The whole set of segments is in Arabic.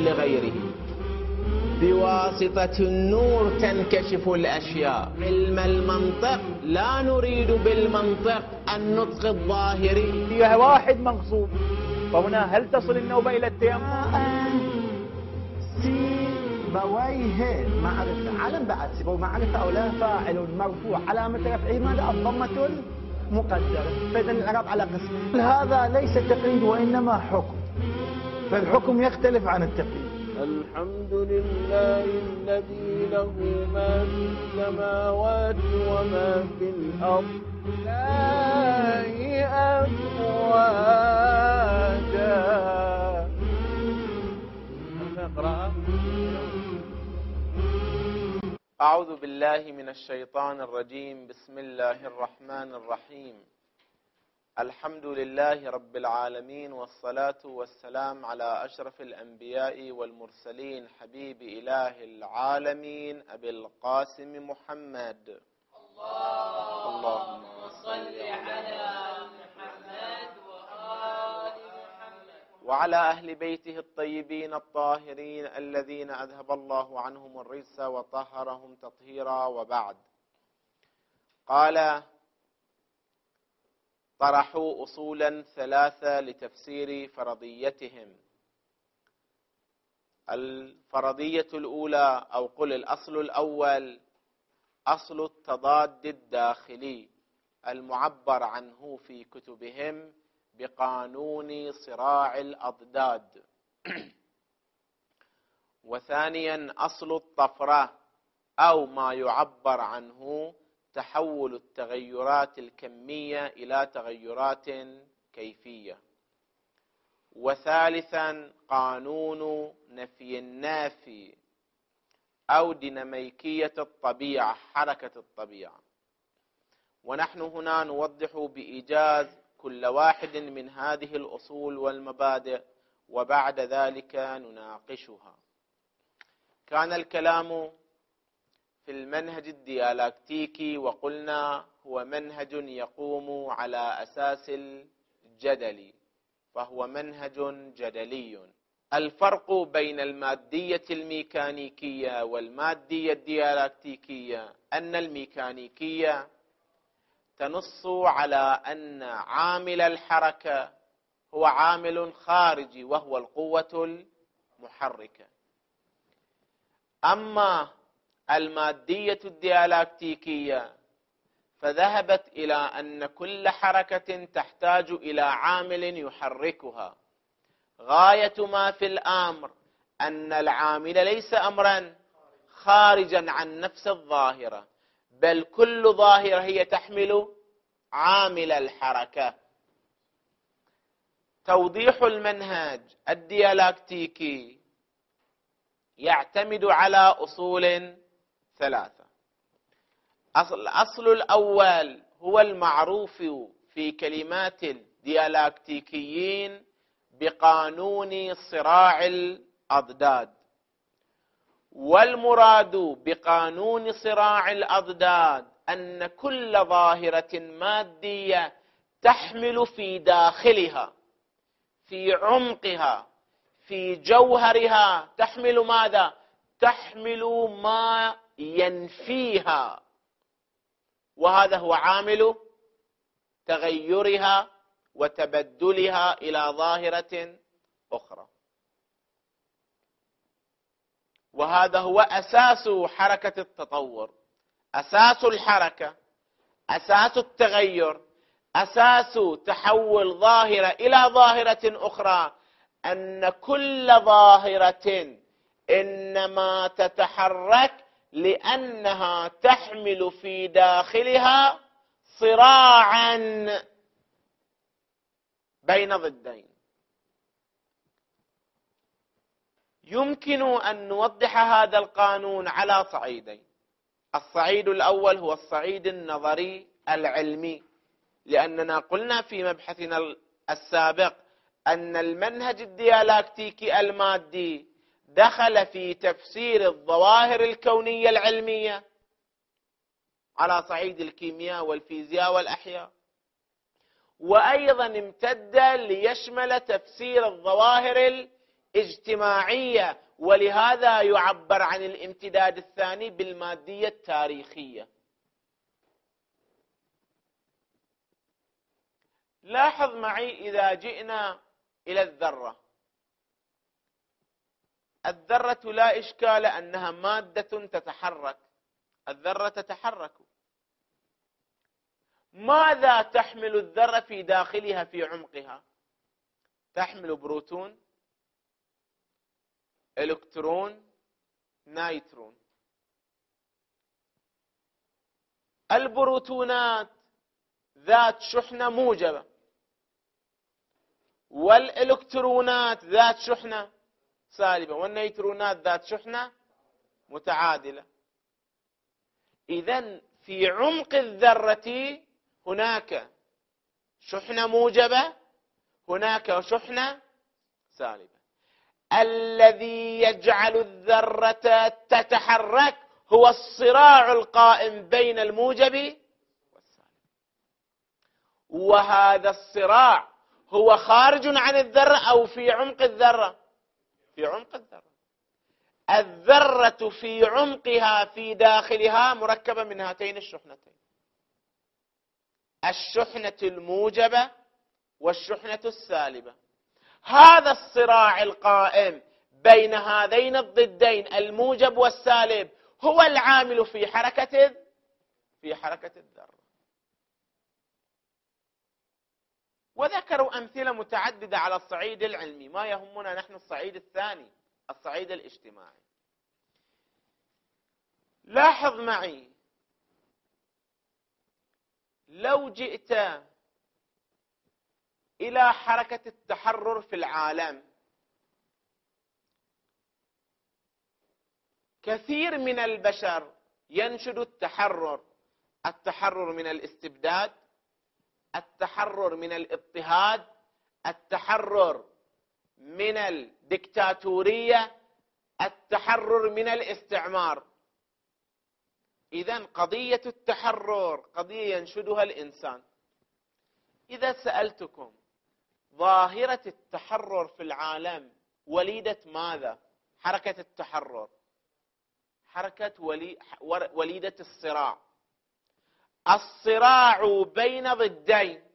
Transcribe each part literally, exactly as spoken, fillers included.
لغيره. بواسطة النور تنكشف الأشياء. علم المنطق لا نريد بالمنطق النطق الظاهري. فيها واحد مغصوب، فهنا هل تصل النوبة إلى التيمم؟ سيبويه معرفة، علم بعد سيبويه معرفة أو لا، فاعل مرفوع علامة رفعه ماذا؟ الضمة المقدرة. فإذا الإعراب على قسمين. هذا ليس تقييد وإنما حكم، فالحكم يختلف عن التقييد. الحمد لله الذي له ما في السماوات وما في الأرض لا أفواجا. نقرأ. أعوذ بالله من الشيطان الرجيم. بسم الله الرحمن الرحيم. الحمد لله رب العالمين، والصلاة والسلام على أشرف الأنبياء والمرسلين، حبيب إله العالمين أبي القاسم محمد. اللهم صل على محمد وآل محمد وعلى أهل بيته الطيبين الطاهرين الذين أذهب الله عنهم الرجس وطهرهم تطهيرا. وبعد، قال: طرحوا أصولا ثلاثة لتفسير فرضيتهم. الفرضية الأولى، أو قل الأصل الأول، أصل التضاد الداخلي المعبر عنه في كتبهم بقانون صراع الأضداد. وثانيا، أصل الطفرة، أو ما يعبر عنه تحول التغيرات الكمية إلى تغيرات كيفية. وثالثا، قانون نفي النافي، أو ديناميكية الطبيعة، حركة الطبيعة. ونحن هنا نوضح بإيجاز كل واحد من هذه الأصول والمبادئ، وبعد ذلك نناقشها. كان الكلام في المنهج الديالكتيكي، وقلنا هو منهج يقوم على أساس الجدل، فهو منهج جدلي. الفرق بين المادية الميكانيكية والمادية الديالكتيكية أن الميكانيكية تنص على أن عامل الحركة هو عامل خارجي وهو القوة المحركة. أما المادية الديالكتيكية فذهبت إلى أن كل حركة تحتاج إلى عامل يحركها. غاية ما في الأمر أن العامل ليس أمرا خارجا عن نفس الظاهرة، بل كل ظاهرة هي تحمل عامل الحركة. توضيح المنهج الديالكتيكي يعتمد على أصول ثلاثة. الأصل الأول هو المعروف في كلمات الديالكتيكيين بقانون صراع الأضداد. والمراد بقانون صراع الأضداد أن كل ظاهرة مادية تحمل في داخلها، في عمقها، في جوهرها، تحمل ماذا؟ تحمل ما ينفيها، وهذا هو عامل تغيرها وتبدلها إلى ظاهرة أخرى. وهذا هو أساس حركة التطور، أساس الحركة، أساس التغير، أساس تحول ظاهرة إلى ظاهرة أخرى، أن كل ظاهرة إنما تتحرك لأنها تحمل في داخلها صراعا بين ضدين. يمكن أن نوضح هذا القانون على صعيدين. الصعيد الأول هو الصعيد النظري العلمي، لأننا قلنا في مبحثنا السابق أن المنهج الديالكتيكي المادي دخل في تفسير الظواهر الكونية العلمية على صعيد الكيمياء والفيزياء والأحياء، وأيضا امتد ليشمل تفسير الظواهر اجتماعية، ولهذا يعبر عن الامتداد الثاني بالمادية التاريخية. لاحظ معي إذا جئنا إلى الذرة، الذرة لا إشكال أنها مادة تتحرك، الذرة تتحرك. ماذا تحمل الذرة في داخلها في عمقها؟ تحمل بروتون، إلكترون، نيترون. البروتونات ذات شحنة موجبة، والإلكترونات ذات شحنة سالبة، والنيترونات ذات شحنة متعادلة. إذن في عمق الذرة هناك شحنة موجبة، هناك شحنة سالبة. الذي يجعل الذرة تتحرك هو الصراع القائم بين الموجب والسالب، وهذا الصراع هو خارج عن الذرة أو في عمق الذرة؟ في عمق الذرة. الذرة في عمقها في داخلها مركبة من هاتين الشحنتين، الشحنة الموجبة والشحنة السالبة. هذا الصراع القائم بين هذين الضدين الموجب والسالب هو العامل في حركة في حركة الذرة. وذكروا أمثلة متعددة على الصعيد العلمي، ما يهمنا نحن الصعيد الثاني، الصعيد الاجتماعي. لاحظ معي، لو جئت إلى حركة التحرر في العالم، كثير من البشر ينشد التحرر، التحرر من الاستبداد، التحرر من الاضطهاد، التحرر من الدكتاتورية، التحرر من الاستعمار. إذن قضية التحرر قضية ينشدها الإنسان. إذا سألتكم ظاهرة التحرر في العالم وليدة ماذا؟ حركة التحرر حركة ولي وليدة الصراع، الصراع بين ضدين،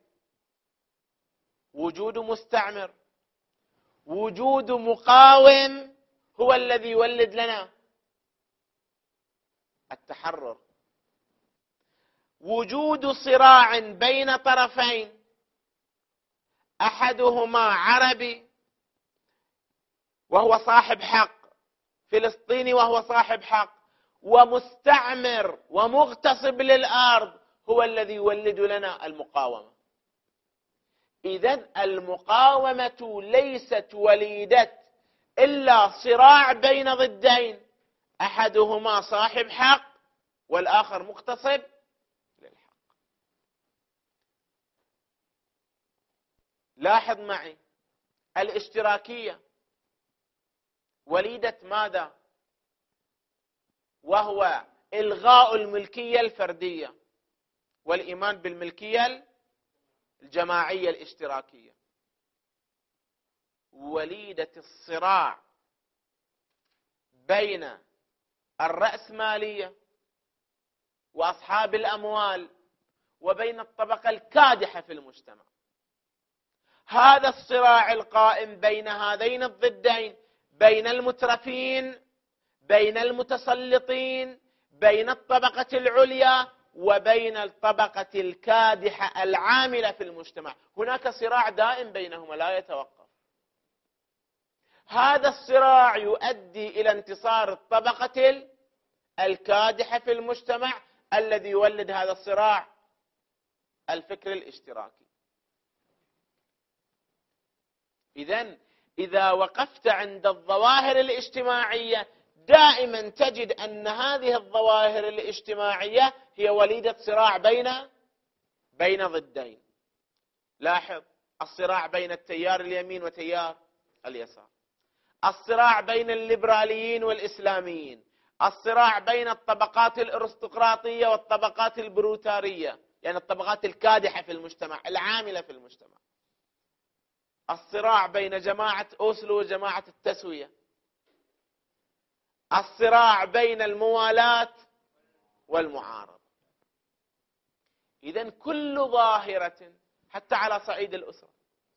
وجود مستعمر، وجود مقاوم، هو الذي يولد لنا التحرر. وجود صراع بين طرفين، أحدهما عربي وهو صاحب حق، فلسطيني وهو صاحب حق، ومستعمر ومغتصب للأرض، هو الذي يولد لنا المقاومة. إذن المقاومة ليست وليدة إلا صراع بين ضدين، أحدهما صاحب حق والآخر مغتصب للحق. لاحظ معي، الاشتراكية وليدة ماذا؟ وهو إلغاء الملكية الفردية والإيمان بالملكية الجماعية الاشتراكية. وليدة الصراع بين الرأسمالية وأصحاب الأموال وبين الطبقة الكادحة في المجتمع. هذا الصراع القائم بين هذين الضدين، بين المترفين، بين المتسلطين، بين الطبقة العليا وبين الطبقة الكادحة العاملة في المجتمع، هناك صراع دائم بينهما لا يتوقف. هذا الصراع يؤدي إلى انتصار الطبقة الكادحة في المجتمع، الذي يولد هذا الصراع الفكر الاشتراكي. إذن إذا وقفت عند الظواهر الاجتماعية دائما تجد أن هذه الظواهر الاجتماعية هي وليدة صراع بين بين ضدين. لاحظ الصراع بين التيار اليمين وتيار اليسار، الصراع بين الليبراليين والإسلاميين، الصراع بين الطبقات الأرستقراطية والطبقات البروتارية، يعني الطبقات الكادحة في المجتمع العاملة في المجتمع. الصراع بين جماعة أوسلو وجماعة التسوية، الصراع بين الموالاة والمعارضة. إذن كل ظاهرة حتى على صعيد الأسرة،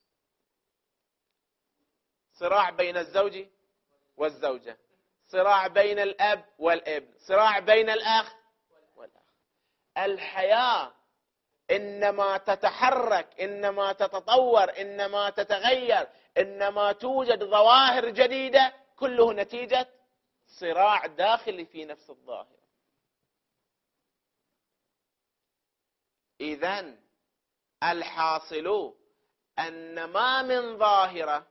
صراع بين الزوج والزوجة، صراع بين الأب والابن، صراع بين الأخ والأخ. الحياة إنما تتحرك، إنما تتطور، إنما تتغير، إنما توجد ظواهر جديدة، كله نتيجة صراع داخلي في نفس الظاهرة. إذن الحاصل أن ما من ظاهرة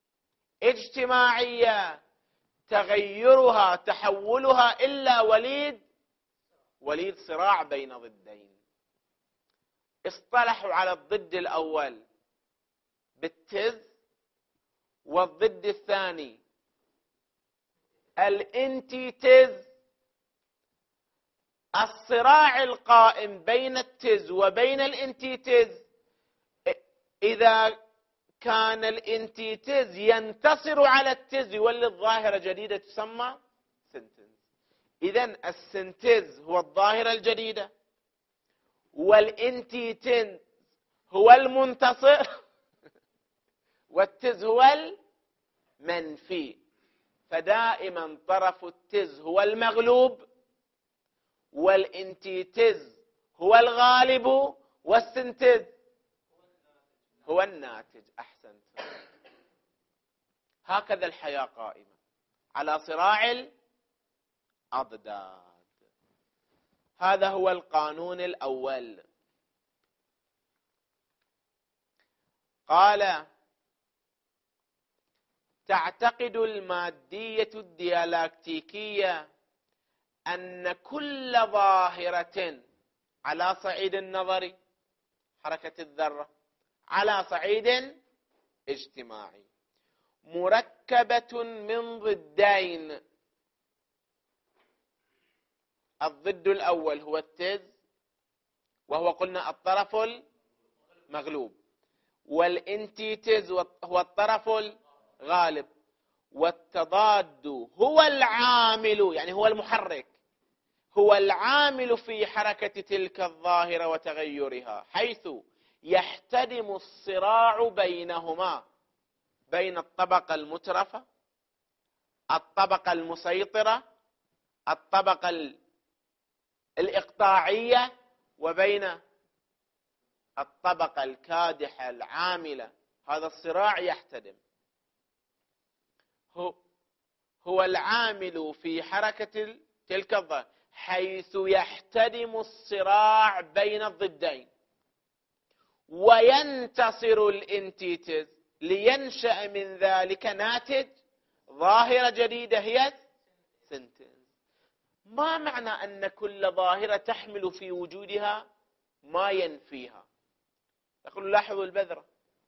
اجتماعية تغيرها تحولها إلا وليد وليد صراع بين ضدين. اصطلحوا على الضد الأول بالتز، والضد الثاني الانتيتز. الصراع القائم بين التز وبين الانتيتز، إذا كان الانتيتز ينتصر على التز يولد ظاهرة جديدة تسمى سنتز. إذن السنتز هو الظاهرة الجديدة، والانتيتز هو المنتصر، والتز هو المنفي. فدائما طرف التز هو المغلوب، والانتيتز هو الغالب، والسنتز هو الناتج. أحسنت. هكذا الحياة قائمة على صراع الأضداد. هذا هو القانون الأول. قال: تعتقد المادية الديالكتيكية أن كل ظاهرة على صعيد النظري، حركة الذرة، على صعيد اجتماعي، مركبة من ضدين. الضد الأول هو التز، وهو قلنا الطرف المغلوب، والانتيتز هو الطرف الغالب، والتضاد هو العامل، يعني هو المحرك، هو العامل في حركة تلك الظاهرة وتغيرها، حيث يحتدم الصراع بينهما، بين الطبقة المترفة، الطبقة المسيطرة، الطبقة الإقطاعية، وبين الطبقة الكادحة العاملة. هذا الصراع يحتدم، هو هو العامل في حركة تلك الظاهرة، حيث يحتدم الصراع بين الضدين، وينتصر الانتيتز لينشأ من ذلك ناتج ظاهرة جديدة هي سنتز. ما معنى أن كل ظاهرة تحمل في وجودها ما ينفيها؟ يقول: لاحظوا البذرة،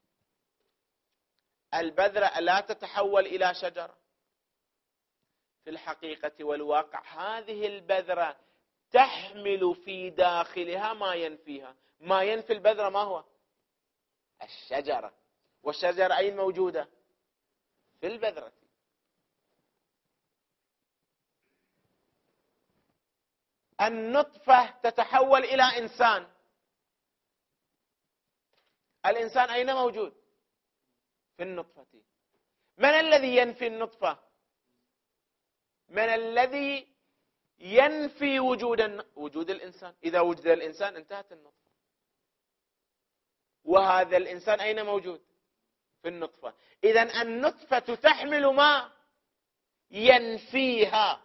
البذرة لا تتحول إلى شجرة. في الحقيقة والواقع هذه البذرة تحمل في داخلها ما ينفيها. ما ينفي البذرة ما هو؟ الشجرة. والشجرة أين موجودة؟ في البذرة. النطفة تتحول إلى إنسان. الإنسان أين موجود؟ في النطفة. من الذي ينفي النطفة؟ من الذي ينفي وجود وجود الإنسان؟ إذا وجد الإنسان انتهت النطفة. وهذا الإنسان أين موجود؟ في النطفة. إذن النطفة تحمل ما ينفيها،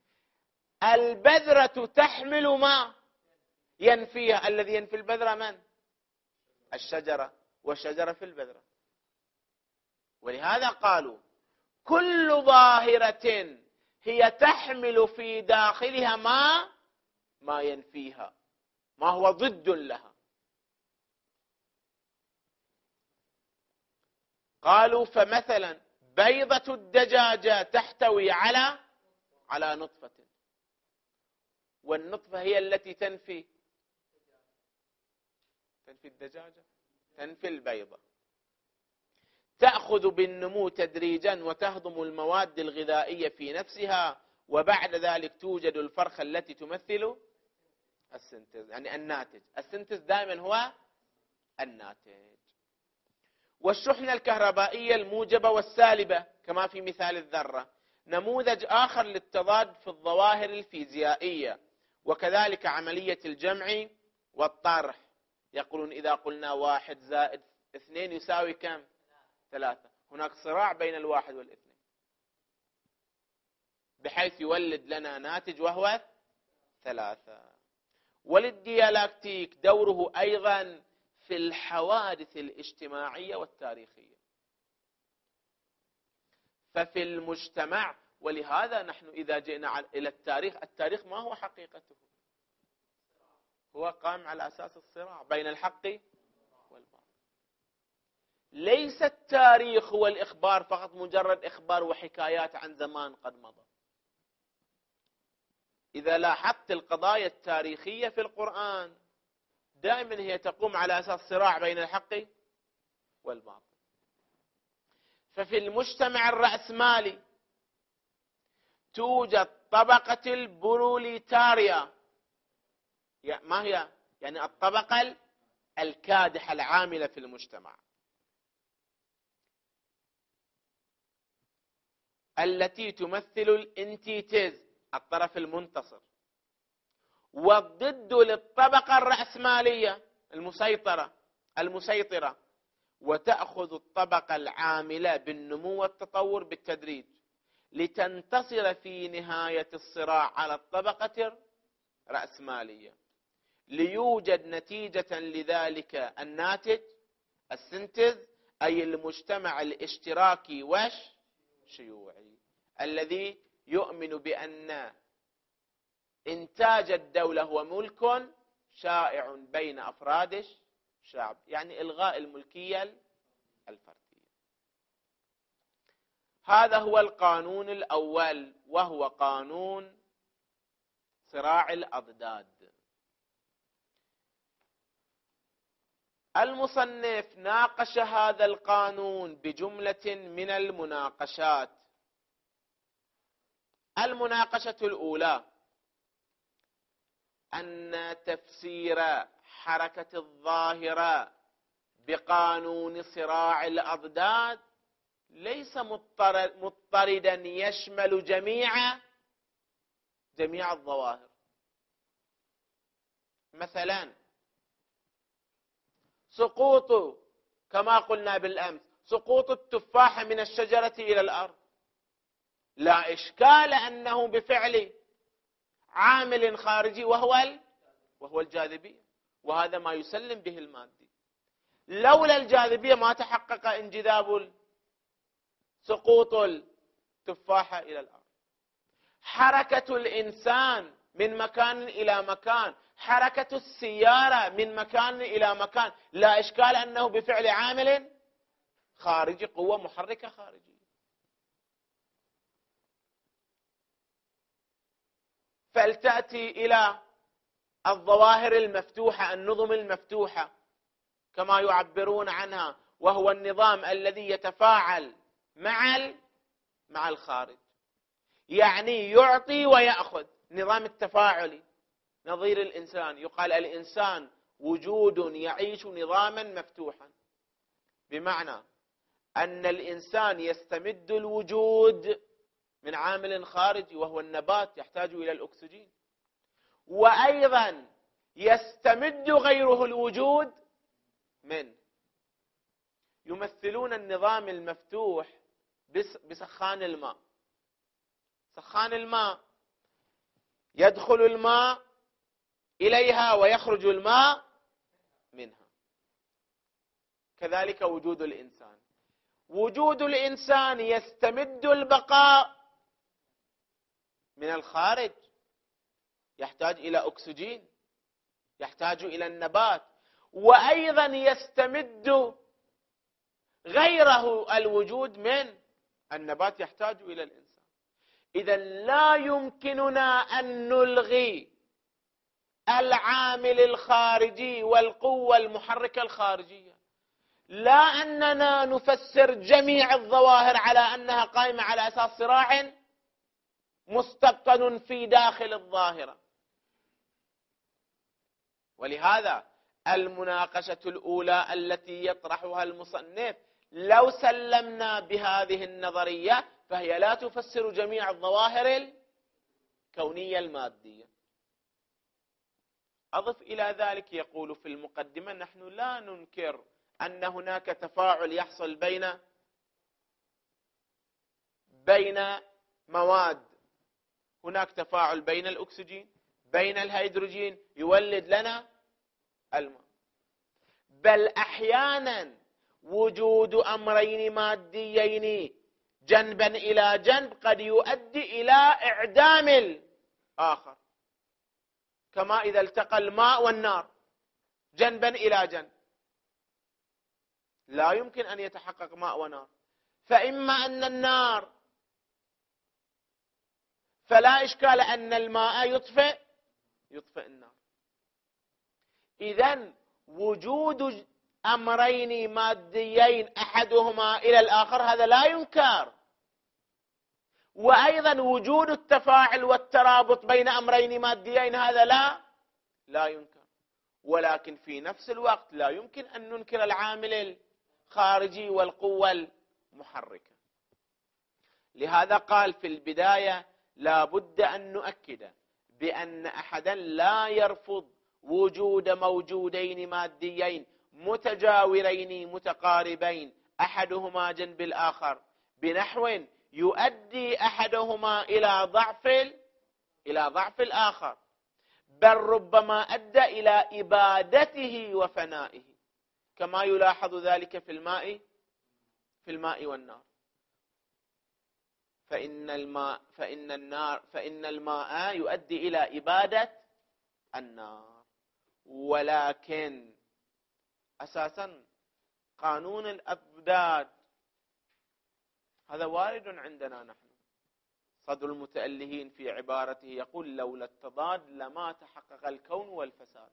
البذرة تحمل ما ينفيها. الذي ينفي البذرة من؟ الشجرة، والشجرة في البذرة. ولهذا قالوا كل ظاهرة هي تحمل في داخلها ما ما ينفيها، ما هو ضد لها. قالوا فمثلا بيضة الدجاجة تحتوي على على نطفة، والنطفة هي التي تنفي تنفي الدجاجة، تنفي البيضة. تأخذ بالنمو تدريجا وتهضم المواد الغذائية في نفسها، وبعد ذلك توجد الفرخة التي تمثل السنتز، يعني الناتج. السنتز دائما هو الناتج. والشحنة الكهربائية الموجبة والسالبة كما في مثال الذرة نموذج آخر للتضاد في الظواهر الفيزيائية. وكذلك عملية الجمع والطرح، يقولون إذا قلنا واحد زائد اثنين يساوي كم؟ ثلاثة. هناك صراع بين الواحد والاثنين بحيث يولد لنا ناتج وهو ثلاثة. وللديالكتيك دوره أيضا في الحوادث الاجتماعية والتاريخية. ففي المجتمع، ولهذا نحن إذا جئنا إلى التاريخ، التاريخ ما هو حقيقته؟ هو قائم على أساس الصراع بين الحق والباطل. ليس التاريخ هو الإخبار فقط، مجرد إخبار وحكايات عن زمان قد مضى. إذا لاحظت القضايا التاريخية في القرآن دائما هي تقوم على أساس صراع بين الحق والباطل. ففي المجتمع الرأسمالي توجد طبقة البروليتاريا. ما هي؟ يعني الطبقة الكادحة العاملة في المجتمع، التي تمثل الانتيتيز، الطرف المنتصر، والضد للطبقة الرأسمالية المسيطرة المسيطرة وتأخذ الطبقة العاملة بالنمو والتطور بالتدريج لتنتصر في نهاية الصراع على الطبقة الرأسمالية، ليوجد نتيجة لذلك الناتج السنتز، أي المجتمع الاشتراكي والشيوعي الذي يؤمن بأن إنتاج الدولة هو ملك شائع بين أفراد الشعب، يعني إلغاء الملكية الفردية. هذا هو القانون الأول، وهو قانون صراع الأضداد. المصنف ناقش هذا القانون بجملة من المناقشات. المناقشة الأولى أن تفسير حركة الظاهرة بقانون صراع الأضداد ليس مضطردا يشمل جميع جميع الظواهر. مثلا سقوط، كما قلنا بالأمس، سقوط التفاحة من الشجرة إلى الأرض لا إشكال أنه بفعل عامل خارجي وهو وهو الجاذبية، وهذا ما يسلم به المادي. لولا الجاذبية ما تحقق انجذاب سقوط التفاحة إلى الأرض. حركة الإنسان من مكان إلى مكان، حركة السيارة من مكان إلى مكان، لا إشكال أنه بفعل عامل خارجي، قوة محركة خارجية. فلتأتي إلى الظواهر المفتوحة، النظم المفتوحة كما يعبرون عنها، وهو النظام الذي يتفاعل مع مع الخارج، يعني يعطي ويأخذ، نظام التفاعلي. نظير الإنسان، يقال الإنسان وجود يعيش نظاما مفتوحا، بمعنى أن الإنسان يستمد الوجود من عامل خارجي وهو النبات يحتاج إلى الأكسجين، وأيضا يستمد غيره الوجود منه. يمثلون النظام المفتوح بسخان الماء. سخان الماء يدخل الماء إليها ويخرج الماء منها. كذلك وجود الإنسان، وجود الإنسان يستمد البقاء من الخارج، يحتاج إلى أكسجين، يحتاج إلى النبات، وأيضا يستمد غيره الوجود من النبات، يحتاج إلى الإنسان. إذا لا يمكننا أن نلغي العامل الخارجي والقوة المحركة الخارجية، لا أننا نفسر جميع الظواهر على أنها قائمة على أساس صراع مستبطن في داخل الظاهرة. ولهذا المناقشة الأولى التي يطرحها المصنف لو سلمنا بهذه النظرية فهي لا تفسر جميع الظواهر الكونية المادية. أضف إلى ذلك يقول في المقدمة: نحن لا ننكر أن هناك تفاعل يحصل بين بين مواد. هناك تفاعل بين الأكسجين بين الهيدروجين يولد لنا الماء، بل أحيانا وجود أمرين ماديين جنبا إلى جنب قد يؤدي إلى إعدام الآخر، كما إذا التقى الماء والنار جنبا إلى جنب لا يمكن أن يتحقق ماء ونار، فإما أن النار فلا إشكال أن الماء يطفئ يطفئ النار. إذن وجود أمرين ماديين أحدهما إلى الآخر هذا لا ينكر، وأيضا وجود التفاعل والترابط بين أمرين ماديين هذا لا لا ينكر، ولكن في نفس الوقت لا يمكن أن ننكر العامل الخارجي والقوة المحركة. لهذا قال في البداية: لا بد أن نؤكد بأن أحدا لا يرفض وجود موجودين ماديين متجاورين متقاربين أحدهما جنب الآخر بنحو يؤدي أحدهما إلى ضعف إلى ضعف الآخر، بل ربما أدى إلى إبادته وفنائه، كما يلاحظ ذلك في الماء في الماء والنار. فإن الماء فإن النار فإن الماء يؤدي إلى إبادة النار، ولكن أساسا قانون الأضداد هذا وارد عندنا نحن. صدر المتألهين في عبارته يقول: لولا التضاد لما تحقق الكون والفساد.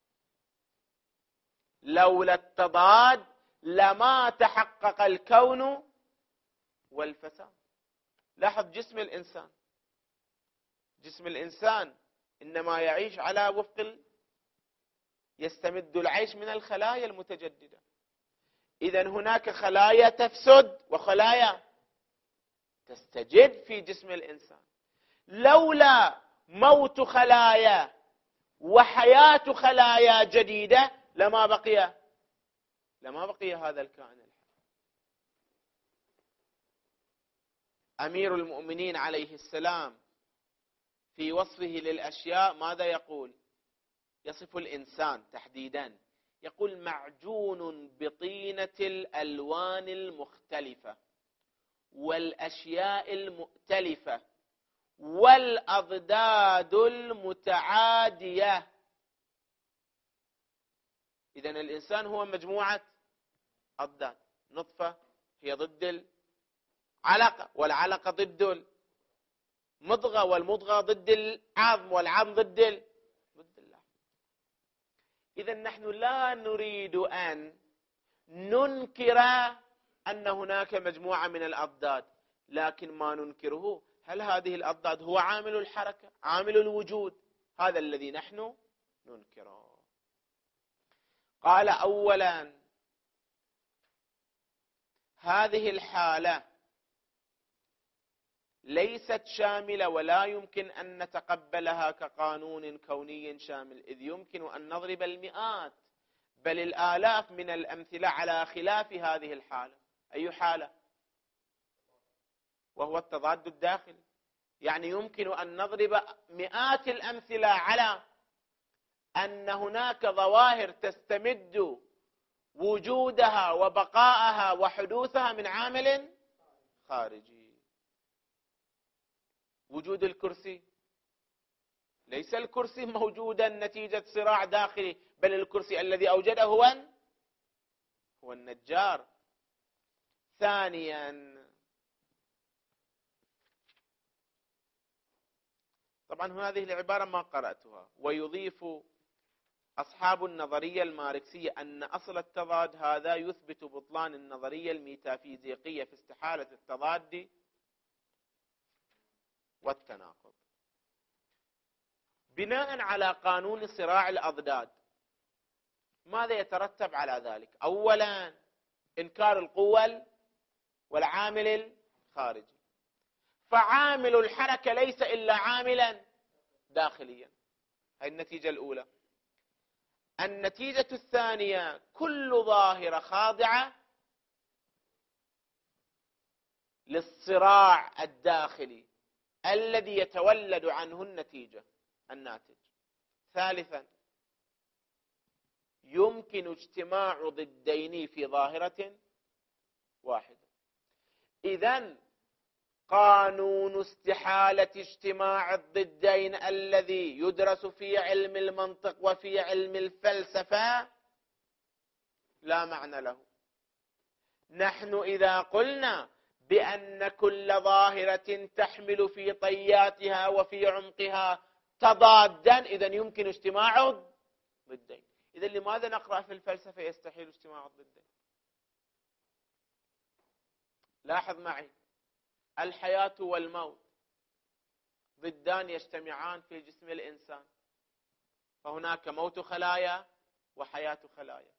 لولا التضاد لما تحقق الكون والفساد. لاحظ جسم الإنسان جسم الإنسان إنما يعيش على وفق يستمد العيش من الخلايا المتجددة. إذن هناك خلايا تفسد وخلايا تستجد في جسم الإنسان. لولا موت خلايا وحياة خلايا جديدة لما بقي لما بقي هذا الكائن الحي. أمير المؤمنين عليه السلام في وصفه للأشياء ماذا يقول؟ يصف الإنسان تحديدا، يقول: معجون بطينة الألوان المختلفة والأشياء المؤتلفة والأضداد المتعادية. إذن الإنسان هو مجموعة أضداد. نطفة هي ضد العلقة، والعلقة ضد المضغة، والمضغة ضد العظم، والعظم ضد ضد اللحم. إذن نحن لا نريد أن ننكر أن هناك مجموعة من الأضداد، لكن ما ننكره هل هذه الأضداد هو عامل الحركة عامل الوجود؟ هذا الذي نحن ننكره. قال: أولا هذه الحالة ليست شاملة ولا يمكن أن نتقبلها كقانون كوني شامل، إذ يمكن أن نضرب المئات بل الآلاف من الأمثلة على خلاف هذه الحالة. أي حالة؟ وهو التضاد الداخلي. يعني يمكن أن نضرب مئات الأمثلة على أن هناك ظواهر تستمد وجودها وبقاءها وحدوثها من عامل خارجي. وجود الكرسي، ليس الكرسي موجودا نتيجة صراع داخلي، بل الكرسي الذي أوجده هو هو النجار. ثانيا، طبعا هذه العبارة ما قرأتها، ويضيف أصحاب النظرية الماركسية أن أصل التضاد هذا يثبت بطلان النظرية الميتافيزيقية في استحالة التضاد والتناقض. بناء على قانون صراع الأضداد ماذا يترتب على ذلك؟ أولا إنكار القوة والعامل الخارجي، فعامل الحركة ليس إلا عاملا داخليا. هذه النتيجة الأولى. النتيجة الثانية كل ظاهرة خاضعة للصراع الداخلي الذي يتولد عنه النتيجة الناتج. ثالثا يمكن اجتماع ضدين في ظاهرة واحدة. إذن قانون استحالة اجتماع الضدين الذي يدرس في علم المنطق وفي علم الفلسفة لا معنى له. نحن إذا قلنا بأن كل ظاهرة تحمل في طياتها وفي عمقها تضادا إذن يمكن اجتماع الضدين. إذن لماذا نقرأ في الفلسفة يستحيل اجتماع الضدين؟ لاحظ معي، الحياة والموت ضدان يجتمعان في جسم الإنسان، فهناك موت خلايا وحياة خلايا.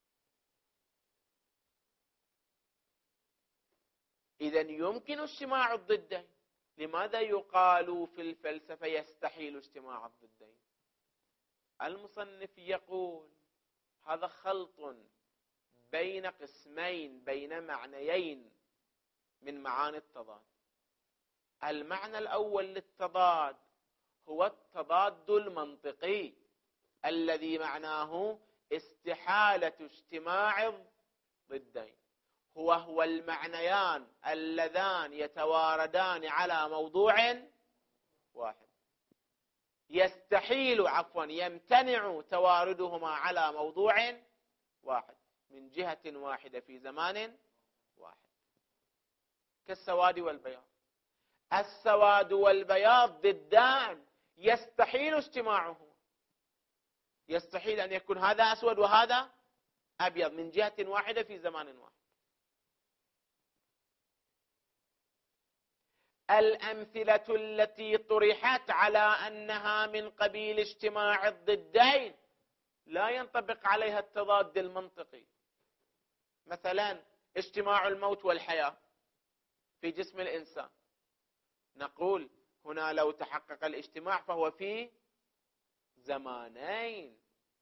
إذن يمكن اجتماع الضدين. لماذا يقال في الفلسفة يستحيل اجتماع الضدين؟ المصنف يقول هذا خلط بين قسمين، بين معنيين من معاني التضاد. المعنى الأول للتضاد هو التضاد المنطقي الذي معناه استحالة اجتماع الضدين، هو هو المعنيان اللذان يتواردان على موضوع واحد، يستحيل عفوا يمتنع تواردهما على موضوع واحد من جهة واحدة في زمان واحد، كالسواد والبياض. السواد والبياض ضدان يستحيل اجتماعهما، يستحيل أن يكون هذا أسود وهذا أبيض من جهة واحدة في زمان واحد. الأمثلة التي طرحت على أنها من قبيل اجتماع الضدين لا ينطبق عليها التضاد المنطقي. مثلا اجتماع الموت والحياة في جسم الإنسان، نقول هنا لو تحقق الاجتماع فهو في زمانين،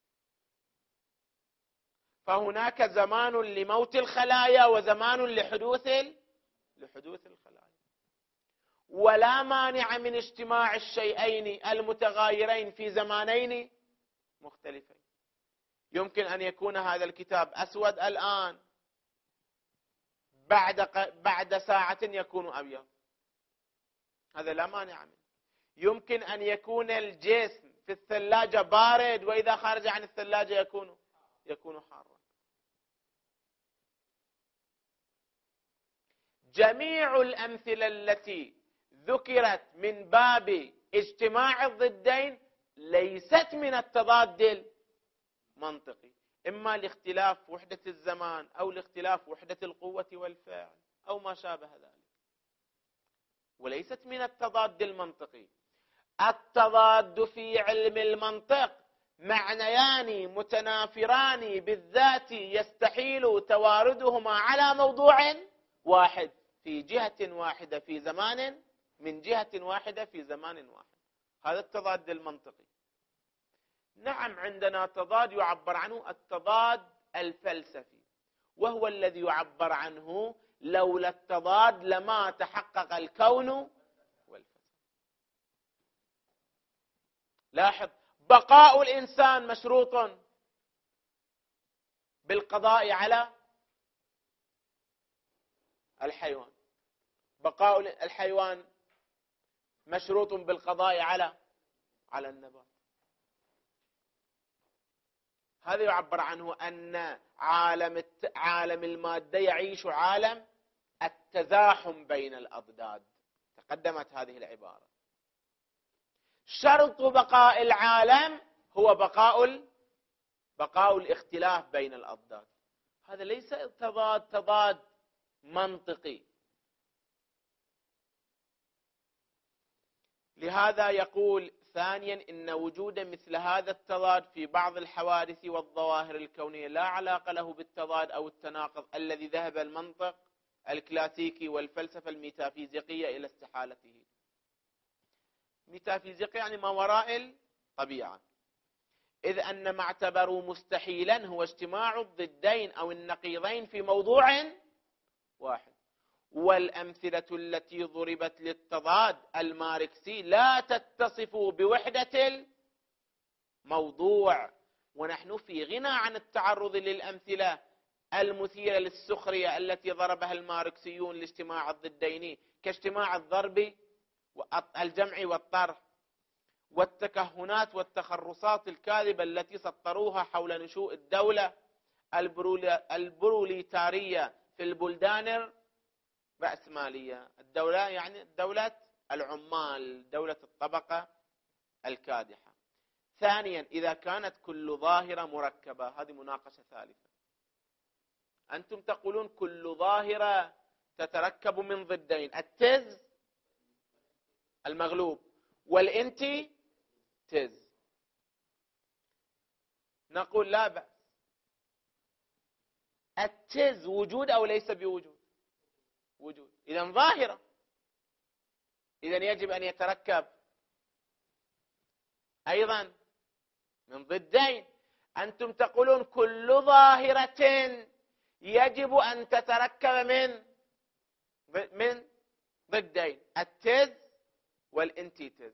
فهناك زمان لموت الخلايا وزمان لحدوث لحدوث الخلايا، ولا مانع من اجتماع الشيئين المتغايرين في زمانين مختلفين. يمكن أن يكون هذا الكتاب أسود الآن، بعد بعد ساعة يكون أبيض، هذا لا مانع منه. يمكن أن يكون الجسم في الثلاجة بارد وإذا خرج عن الثلاجة يكون يكون حارا. جميع الأمثلة التي ذكرت من باب اجتماع الضدين ليست من التضاد المنطقي، إما لاختلاف وحدة الزمان أو لاختلاف وحدة القوة والفعل أو ما شابه ذلك، وليست من التضاد المنطقي. التضاد في علم المنطق معنيان متنافران بالذات يستحيل تواردهما على موضوع واحد في جهة واحدة في زمان من جهة واحدة في زمان واحد. هذا التضاد المنطقي. نعم عندنا تضاد يعبر عنه التضاد الفلسفي، وهو الذي يعبر عنه لولا التضاد لما تحقق الكون والفساد. لاحظ، بقاء الإنسان مشروط بالقضاء على الحيوان، بقاء الحيوان مشروط بالقضاء على على النبات. هذا يعبر عنه أن عالم عالم المادة يعيش عالم التزاحم بين الأضداد. تقدمت هذه العبارة. شرط بقاء العالم هو بقاء بقاء الاختلاف بين الأضداد. هذا ليس تضاد تضاد منطقي. لهذا يقول ثانيا إن وجود مثل هذا التضاد في بعض الحوادث والظواهر الكونية لا علاقة له بالتضاد أو التناقض الذي ذهب المنطق الكلاسيكي والفلسفة الميتافيزيقية إلى استحالته. ميتافيزيقية يعني ما وراء الطبيعة، إذ أن ما اعتبروا مستحيلا هو اجتماع الضدين أو النقيضين في موضوع واحد. والأمثلة التي ضربت للتضاد الماركسي لا تتصف بوحدة الموضوع، ونحن في غنى عن التعرض للأمثلة المثيرة للسخرية التي ضربها الماركسيون لاجتماع الضدين، كاجتماع الضرب والجمع والطرح، والتكهنات والتخرصات الكاذبة التي سطروها حول نشوء الدولة البروليتارية في البلدان الرأسمالية. الدولة يعني دولة العمال، دولة الطبقة الكادحة. ثانيا إذا كانت كل ظاهرة مركبة، هذه مناقشة ثالثة. أنتم تقولون كل ظاهرة تتركب من ضدين، التز المغلوب والانتي تز. نقول لا بأس. التز وجود أو ليس بوجود؟ وجود. إذن ظاهرة، إذن يجب أن يتركب أيضا من ضدين. أنتم تقولون كل ظاهرة يجب أن تتركب من من ضدين، التز والانتيتز.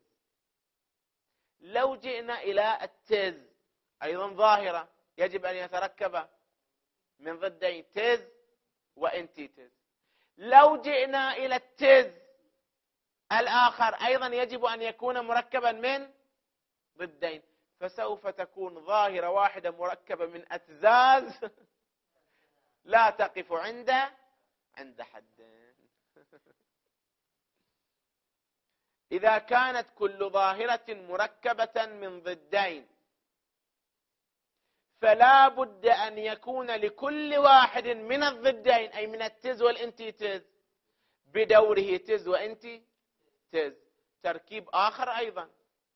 لو جئنا إلى التز أيضا ظاهرة يجب أن يتركب من ضدين، تز وانتيتز. لو جئنا إلى التز الآخر أيضا يجب أن يكون مركبا من ضدين، فسوف تكون ظاهرة واحدة مركبة من أتزاز لا تقف عند عند حدين. إذا كانت كل ظاهرة مركبة من ضدين فلا بد أن يكون لكل واحد من الضدين أي من التز والانتيتز بدوره تز وانتي تز تركيب آخر أيضا،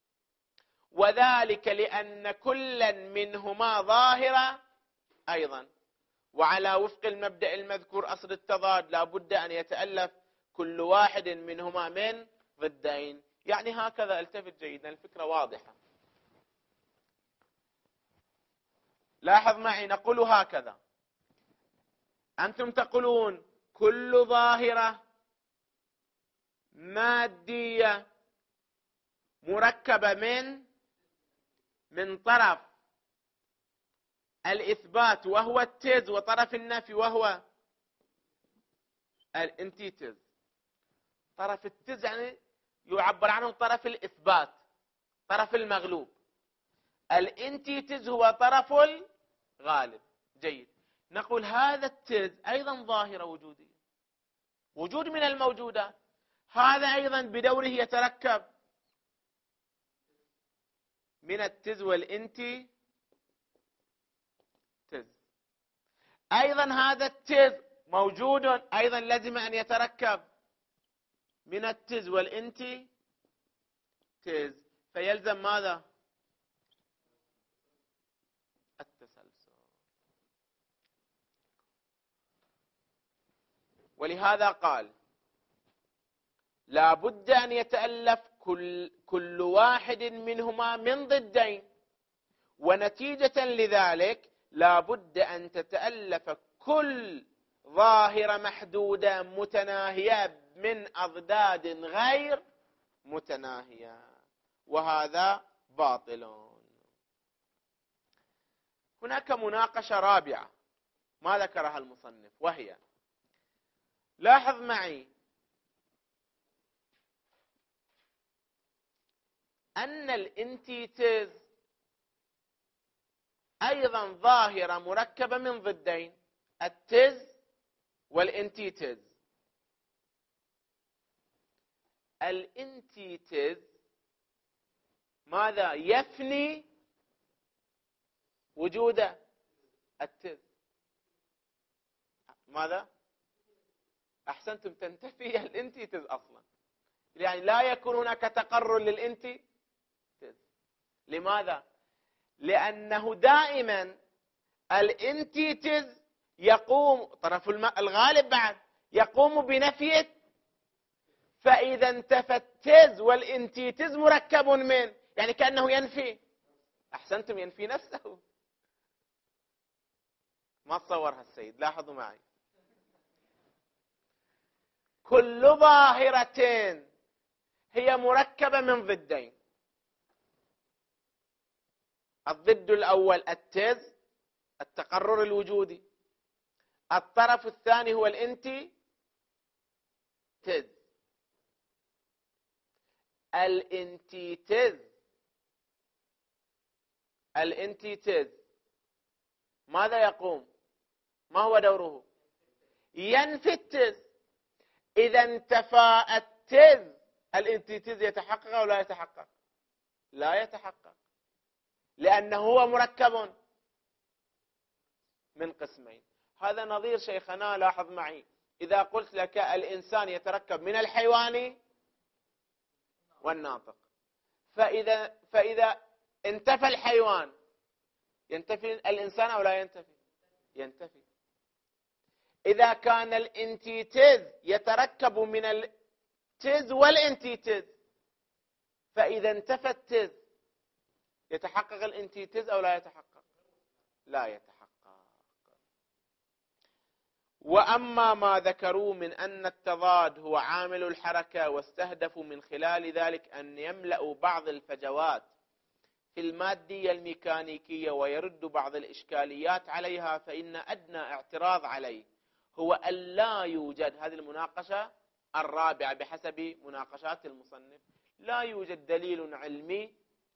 وذلك لأن كلا منهما ظاهرة أيضا. وعلى وفق المبدأ المذكور أصل التضاد لا بد أن يتألف كل واحد منهما من ضدين. يعني هكذا التفت جيدا، الفكرة واضحة. لاحظ معي، نقول هكذا: أنتم تقولون كل ظاهرة مادية مركبة من من طرف الإثبات وهو التز وطرف النفي وهو الانتيتز. طرف التز يعني يعبر عنه طرف الإثبات، طرف المغلوب. الانتيتز هو طرف الغالب. جيد. نقول هذا التز أيضا ظاهرة وجودية، وجود من الموجودات. هذا أيضا بدوره يتركب من التز والانتي تز. أيضا هذا التز موجود، أيضا لازم أن يتركب من التز والانتي تز. فيلزم ماذا؟ التسلسل. ولهذا قال لا بد أن يتألف كل, كل واحد منهما من ضدين، ونتيجة لذلك لا بد أن تتألف كل ظاهرة محدودة متناهية من أضداد غير متناهية، وهذا باطل. هناك مناقشة رابعة ما ذكرها المصنف، وهي: لاحظ معي أن الانتيتز أيضا ظاهرة مركبة من ضدين، التز والانتيتز. الانتيتز ماذا؟ يفني وجوده التز. ماذا؟ أحسنتم، تنتفي الانتي تز أصلا، يعني لا يكون هناك تقرر للانتي تز. لماذا؟ لأنه دائما الانتي تز يقوم، طرف الغالب بعد يقوم بنفي، فإذا انتفى التز والانتي تز مركب من، يعني كأنه ينفي. أحسنتم، ينفي نفسه. ما تصورها السيد، لاحظوا معي. كل ظاهرة هي مركبة من ضدين. الضد الأول التز، التقرر الوجودي. الطرف الثاني هو الانتي تز. الانتي تز الانتي تز ماذا يقوم؟ ما هو دوره؟ ينفي التز. إذا انتفى التز الانتي تز يتحقق أو لا يتحقق؟ لا يتحقق، لأنه هو مركب من قسمين. هذا نظير شيخنا، لاحظ معي، إذا قلت لك الإنسان يتركب من الحيوان والناطق، فإذا فإذا انتفى الحيوان ينتفي الإنسان أو لا ينتفي؟ ينتفي. إذا كان الانتيتز يتركب من التز والانتيتز، فإذا انتفى التز يتحقق الانتيتز أو لا يتحقق؟ لا يتحقق. وأما ما ذكروا من أن التضاد هو عامل الحركة، واستهدفوا من خلال ذلك أن يملأوا بعض الفجوات في المادية الميكانيكية ويردوا بعض الإشكاليات عليها، فإن أدنى اعتراض عليه هو أن لا يوجد، هذه المناقشة الرابعة بحسب مناقشات المصنف، لا يوجد دليل علمي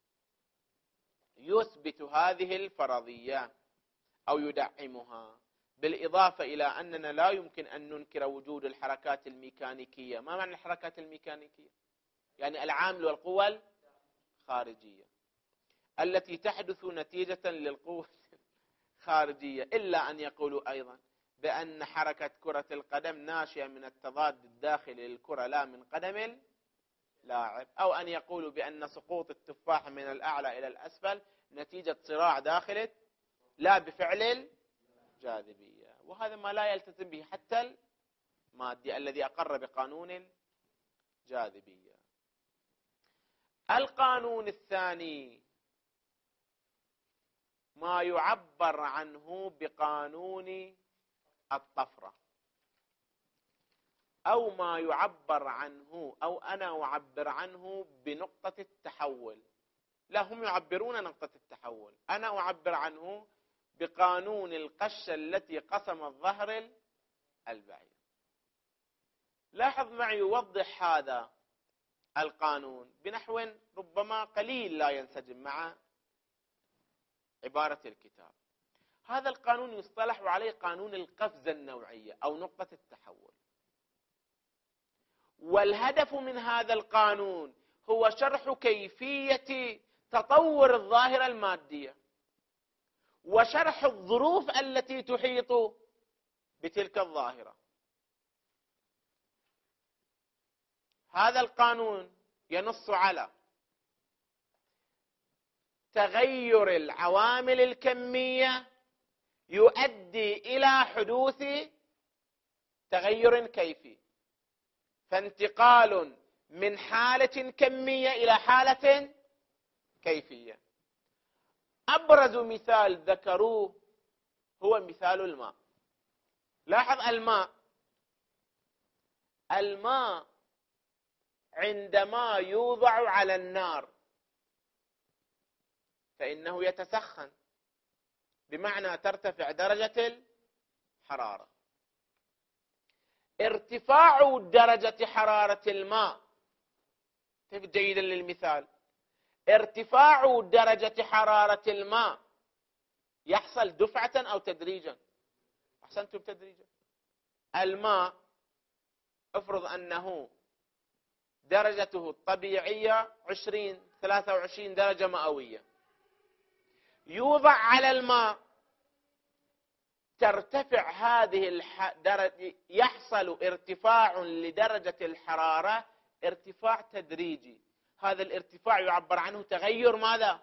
يثبت هذه الفرضية أو يدعمها، بالإضافة إلى أننا لا يمكن أن ننكر وجود الحركات الميكانيكية. ما معنى الحركات الميكانيكية؟ يعني العامل والقوى الخارجية التي تحدث نتيجة للقوة الخارجية، إلا أن يقولوا أيضا بأن حركة كرة القدم ناشئة من التضاد الداخلي للكرة لا من قدم اللاعب، أو أن يقولوا بأن سقوط التفاح من الأعلى إلى الأسفل نتيجة صراع داخلي لا بفعل الجاذبية، وهذا ما لا يلتزم به حتى المادي الذي أقر بقانون الجاذبية. القانون الثاني ما يعبر عنه بقانون الطفرة، أو ما يعبر عنه، أو أنا أعبر عنه بنقطة التحول. لا، هم يعبرون نقطة التحول، أنا أعبر عنه بقانون القشة التي قسمت ظهر البعير. لاحظ معي، يوضح هذا القانون بنحو ربما قليل لا ينسجم مع عبارة الكتاب. هذا القانون يصطلح عليه قانون القفزة النوعية أو نقطة التحول، والهدف من هذا القانون هو شرح كيفية تطور الظاهرة المادية وشرح الظروف التي تحيط بتلك الظاهرة. هذا القانون ينص على تغير العوامل الكمية يؤدي إلى حدوث تغير كيفي، فانتقال من حالة كمية إلى حالة كيفية. أبرز مثال ذكروه هو مثال الماء. لاحظ، الماء الماء عندما يوضع على النار فإنه يتسخن، بمعنى ترتفع درجة الحرارة. ارتفاع درجة حرارة الماء، جيدا للمثال، ارتفاع درجة حرارة الماء يحصل دفعة أو تدريجا؟ أحسنتم، تدريجا. الماء افرض أنه درجته الطبيعية عشرين ثلاثة وعشرين درجة مئوية، يوضع على الماء، ترتفع هذه الدرجة، يحصل ارتفاع لدرجة الحرارة ارتفاع تدريجي. هذا الارتفاع يعبر عنه تغير ماذا؟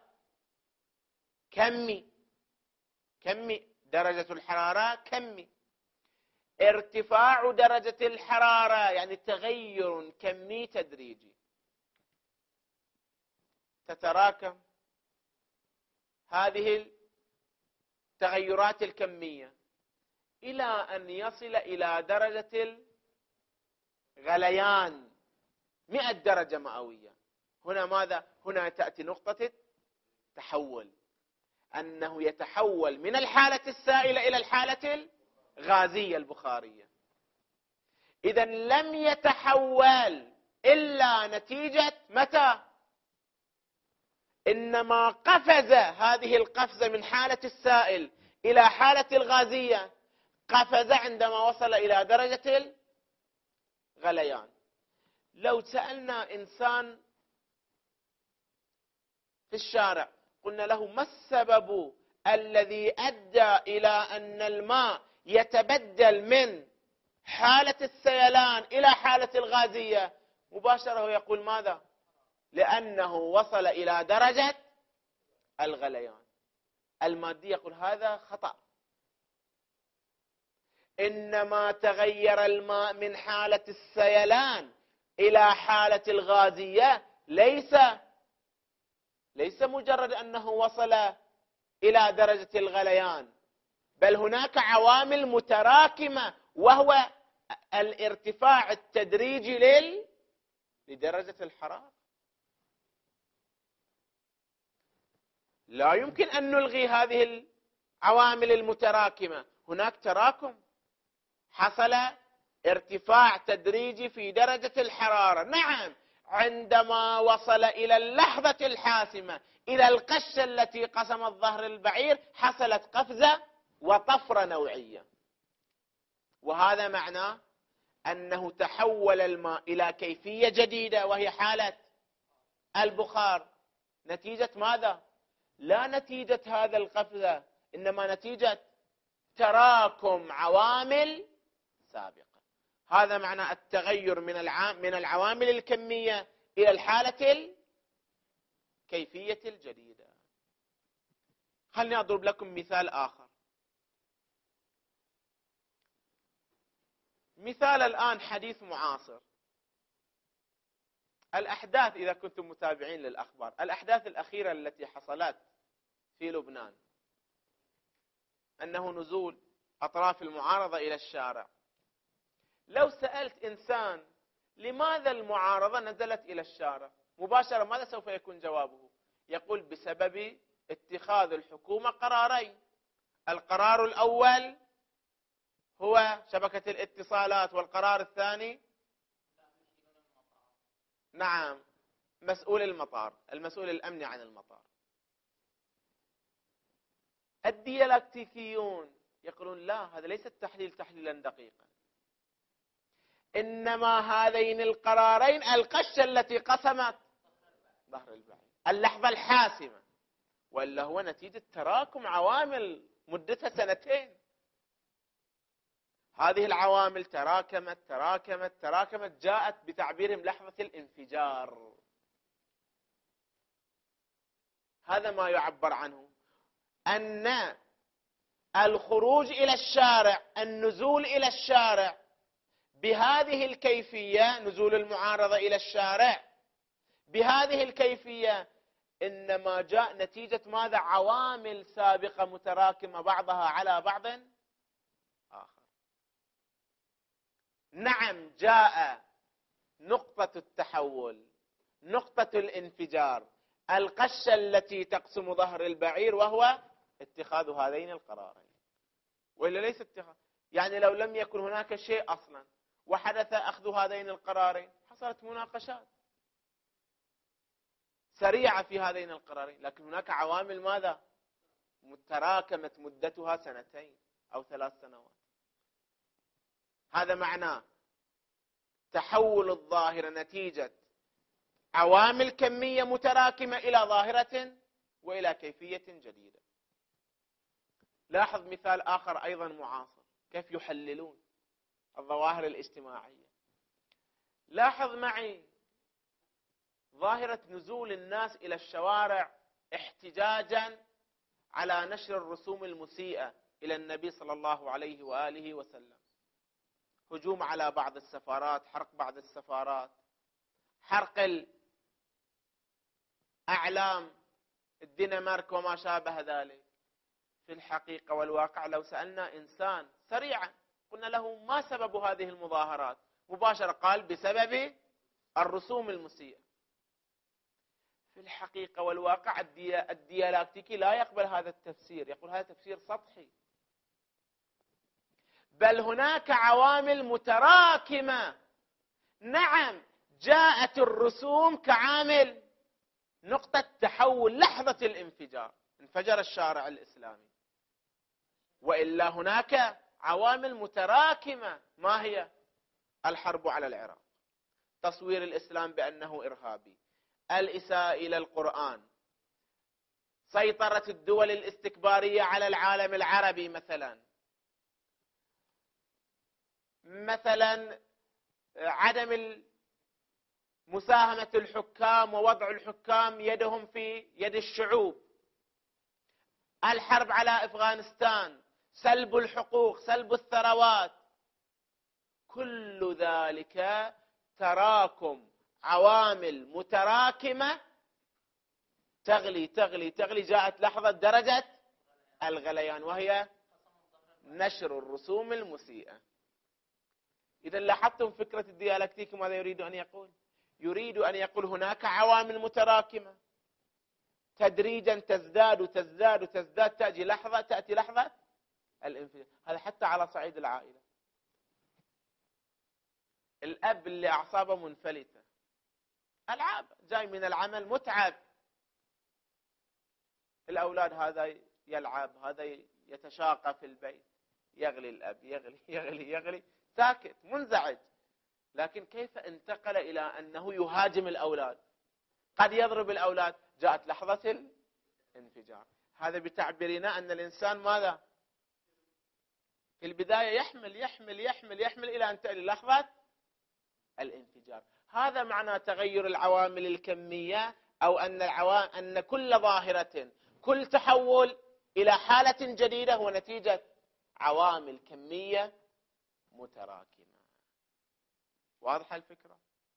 كمي. كمي درجة الحرارة كمي. ارتفاع درجة الحرارة يعني تغير كمي تدريجي، تتراكم هذه التغيرات الكمية إلى أن يصل إلى درجة الغليان مئة درجة مئوية. هنا ماذا؟ هنا تأتي نقطة التحول، أنه يتحول من الحالة السائلة إلى الحالة الغازية البخارية. إذا لم يتحول إلا نتيجة متى؟ إنما قفز هذه القفزة من حالة السائل إلى حالة الغازية، قفز عندما وصل إلى درجة الغليان. لو سألنا إنسان في الشارع قلنا له ما السبب الذي أدى إلى أن الماء يتبدل من حالة السيلان إلى حالة الغازية، مباشرة يقول ماذا؟ لأنه وصل إلى درجة الغليان. المادي يقول هذا خطأ، إنما تغير الماء من حالة السيلان إلى حالة الغازية، ليس ليس مجرد أنه وصل إلى درجة الغليان، بل هناك عوامل متراكمة، وهو الارتفاع التدريجي لل لدرجة الحرارة. لا يمكن أن نلغي هذه العوامل المتراكمة، هناك تراكم، حصل ارتفاع تدريجي في درجة الحرارة. نعم، عندما وصل إلى اللحظة الحاسمة، إلى القشة التي قسمت ظهر البعير، حصلت قفزة وطفرة نوعية، وهذا معناه أنه تحول الماء إلى كيفية جديدة وهي حالة البخار. نتيجة ماذا؟ لا نتيجة هذا القفزة، إنما نتيجة تراكم عوامل سابقة. هذا معنى التغير من من العوامل الكمية إلى الحالة الكيفية الجديدة. خلني أضرب لكم مثال آخر. مثال الآن حديث معاصر، الأحداث، إذا كنتم متابعين للأخبار، الأحداث الأخيرة التي حصلت في لبنان، أنه نزول أطراف المعارضة إلى الشارع. لو سألت إنسان لماذا المعارضة نزلت إلى الشارع، مباشرة ماذا سوف يكون جوابه؟ يقول بسبب اتخاذ الحكومة قرارين. القرار الأول هو شبكة الاتصالات، والقرار الثاني نعم مسؤول المطار، المسؤول الأمني عن المطار. الديالكتيكيون يقولون لا، هذا ليس التحليل تحليلا دقيقا، إنما هذين القرارين القشة التي قسمت ظهر البعير، اللحظة الحاسمة، وإلا هو نتيجة تراكم عوامل مدتها سنتين. هذه العوامل تراكمت تراكمت تراكمت جاءت بتعبيرهم لحظة الانفجار. هذا ما يعبر عنه أن الخروج إلى الشارع، النزول إلى الشارع بهذه الكيفية، نزول المعارضة إلى الشارع بهذه الكيفية، إنما جاء نتيجة ماذا؟ عوامل سابقة متراكمة بعضها على بعض آخر. نعم، جاء نقطة التحول، نقطة الانفجار، القشة التي تقسم ظهر البعير، وهو اتخاذ هذين القرارين. وإلا ليس اتخاذ، يعني لو لم يكن هناك شيء أصلا وحدث أخذ هذين القرارين، حصلت مناقشات سريعة في هذين القرارين، لكن هناك عوامل ماذا؟ متراكمت مدتها سنتين أو ثلاث سنوات. هذا معناه تحول الظاهرة نتيجة عوامل كمية متراكمة إلى ظاهرة وإلى كيفية جديدة. لاحظ مثال آخر أيضا معاصر، كيف يحللون الظواهر الاجتماعية. لاحظ معي ظاهرة نزول الناس إلى الشوارع احتجاجا على نشر الرسوم المسيئة إلى النبي صلى الله عليه وآله وسلم، هجوم على بعض السفارات، حرق بعض السفارات، حرق الأعلام، الدنمارك وما شابه ذلك. في الحقيقة والواقع لو سألنا إنسان سريعا قلنا له ما سبب هذه المظاهرات، مباشرة قال بسبب الرسوم المسيئة. في الحقيقة والواقع الديالكتيكي لا يقبل هذا التفسير، يقول هذا تفسير سطحي، بل هناك عوامل متراكمة. نعم، جاءت الرسوم كعامل نقطة تحول، لحظة الانفجار، انفجر الشارع الإسلامي، وإلا هناك عوامل متراكمة. ما هي؟ الحرب على العراق، تصوير الإسلام بأنه إرهابي، الإساءة إلى القرآن، سيطرة الدول الاستكبارية على العالم العربي، مثلا مثلا عدم مساهمة الحكام ووضع الحكام يدهم في يد الشعوب، الحرب على أفغانستان، سلب الحقوق، سلب الثروات، كل ذلك تراكم عوامل متراكمة تغلي تغلي تغلي، جاءت لحظة درجة الغليان وهي نشر الرسوم المسيئة. إذا لاحظتم فكرة الديالكتيك ماذا يريد أن يقول؟ يريد أن يقول هناك عوامل متراكمة تدريجا تزداد وتزداد وتزداد، تأتي لحظة تأتي لحظة الانفجار. هذا حتى على صعيد العائلة. الأب اللي أعصابه منفلتة، ألعاب، جاي من العمل متعب، الأولاد هذا يلعب هذا يتشاقى في البيت، يغلي الأب، يغلي يغلي يغلي، ساكت منزعج. لكن كيف انتقل إلى أنه يهاجم الأولاد، قد يضرب الأولاد، جاءت لحظة الانفجار. هذا بتعبيرنا أن الإنسان ماذا؟ في البداية يحمل يحمل يحمل يحمل إلى أن تأتي لحظة الانفجار. هذا معنى تغير العوامل الكمية، أو أن العوامل أن كل ظاهرة، كل تحول إلى حالة جديدة هو نتيجة عوامل كمية متراكمة. واضحة الفكرة؟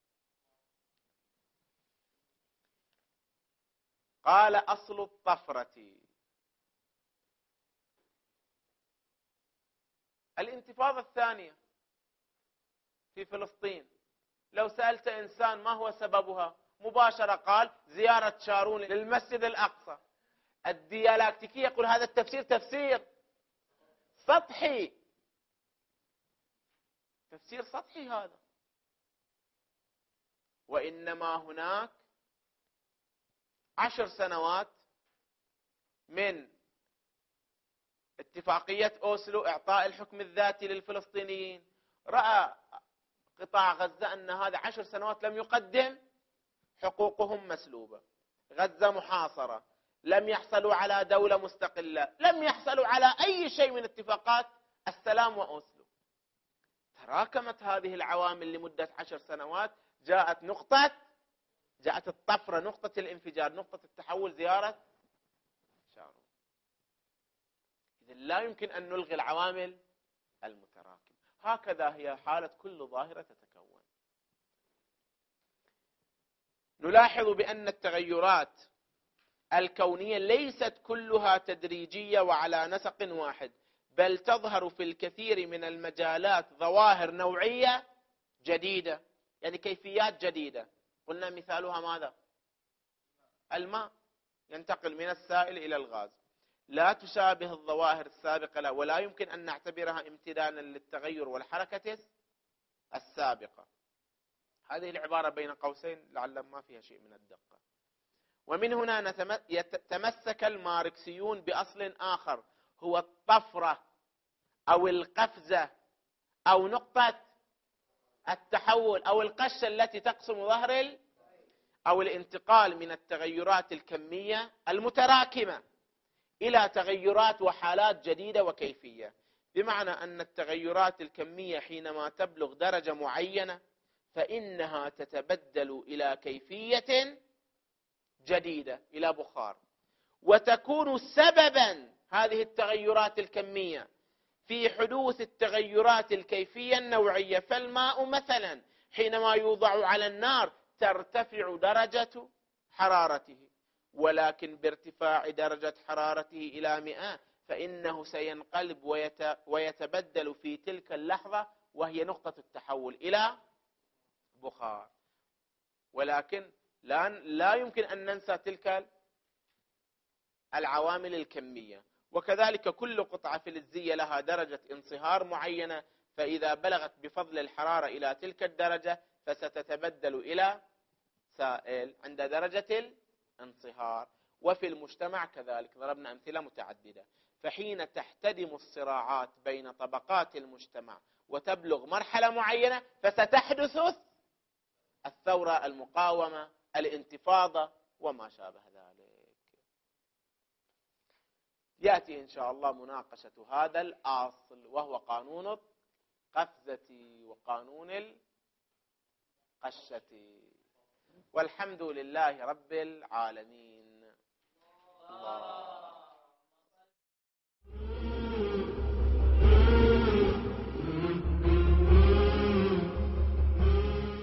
قال أصل الطفرة الانتفاضة الثانية في فلسطين. لو سألت إنسان ما هو سببها، مباشرة قال زيارة شارون للمسجد الأقصى. الديالكتيكي يقول هذا التفسير تفسير سطحي، تفسير سطحي هذا، وإنما هناك عشر سنوات من اتفاقية أوسلو، إعطاء الحكم الذاتي للفلسطينيين، رأى قطاع غزة أن هذا عشر سنوات لم يقدم، حقوقهم مسلوبة، غزة محاصرة، لم يحصلوا على دولة مستقلة، لم يحصلوا على أي شيء من اتفاقات السلام وأوسلو. تراكمت هذه العوامل لمدة عشر سنوات، جاءت نقطة جاءت الطفرة، نقطة الانفجار، نقطة التحول، زيارة شارون. إذن لا يمكن أن نلغي العوامل المتراكمة. هكذا هي حالة كل ظاهرة تتكون. نلاحظ بأن التغيرات الكونية ليست كلها تدريجية وعلى نسق واحد، بل تظهر في الكثير من المجالات ظواهر نوعية جديدة، يعني كيفيات جديدة. قلنا مثالها ماذا؟ الماء ينتقل من السائل إلى الغاز، لا تشابه الظواهر السابقة لا، ولا يمكن أن نعتبرها امتدادا للتغير والحركة السابقة. هذه العبارة بين قوسين لعل ما فيها شيء من الدقة. ومن هنا يتمسك الماركسيون بأصل آخر، هو الطفرة أو القفزة أو نقطة التحول أو القشة التي تقسم ظهر أو الانتقال من التغيرات الكمية المتراكمة إلى تغيرات وحالات جديدة وكيفية، بمعنى أن التغيرات الكمية حينما تبلغ درجة معينة فإنها تتبدل إلى كيفية جديدة، إلى بخار، وتكون سببا هذه التغيرات الكمية في حدوث التغيرات الكيفية النوعية. فالماء مثلا حينما يوضع على النار ترتفع درجة حرارته، ولكن بارتفاع درجة حرارته إلى مئة فإنه سينقلب ويتبدل في تلك اللحظة وهي نقطة التحول إلى بخار. ولكن لا لا يمكن أن ننسى تلك العوامل الكمية. وكذلك كل قطعة فلزية لها درجة انصهار معينة، فإذا بلغت بفضل الحرارة إلى تلك الدرجة فستتبدل إلى سائل عند درجة الانصهار. وفي المجتمع كذلك ضربنا أمثلة متعددة. فحين تحتدم الصراعات بين طبقات المجتمع وتبلغ مرحلة معينة فستحدث الثورة، المقاومة، الانتفاضة وما شابه ذلك. يأتي إن شاء الله مناقشة هذا الأصل وهو قانون القفزة وقانون القشة. والحمد لله رب العالمين. الله